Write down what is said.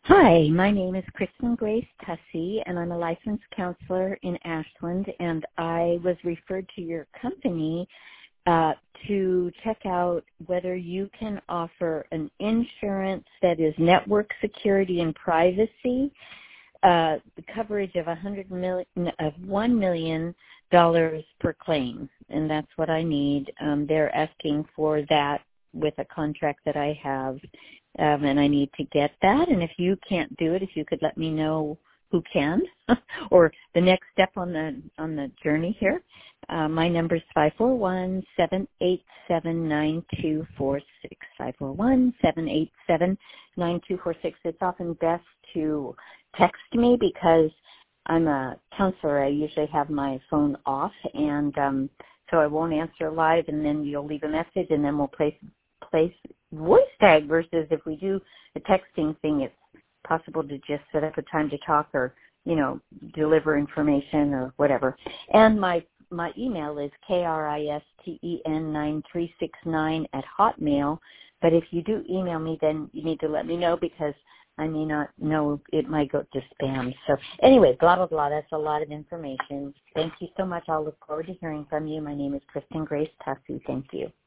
Hi, my name is Kristen Grace Tussey, and I'm a licensed counselor in Ashland, and I was referred to your company to check out whether you can offer an insurance that is network security and privacy, the coverage of $1 million per claim, and that's what I need. They're asking for that with a contract that I have. And I need to get that. And if you can't do it, if you could let me know who can, or the next step on the journey here. My number is 541-787-9246. 541-787-9246. It's often best to text me because I'm a counselor. I usually have my phone off, and so I won't answer live, and then you'll leave a message, and then we'll place voice tag, versus if we do the texting thing, it's possible to just set up a time to talk or, deliver information or whatever. And my email is kristen9369@hotmail. But if you do email me, then you need to let me know because I may not know, it might go to spam. So anyway, blah, blah, blah. That's a lot of information. Thank you so much. I'll look forward to hearing from you. My name is Kristen Grace Tussey. Thank you.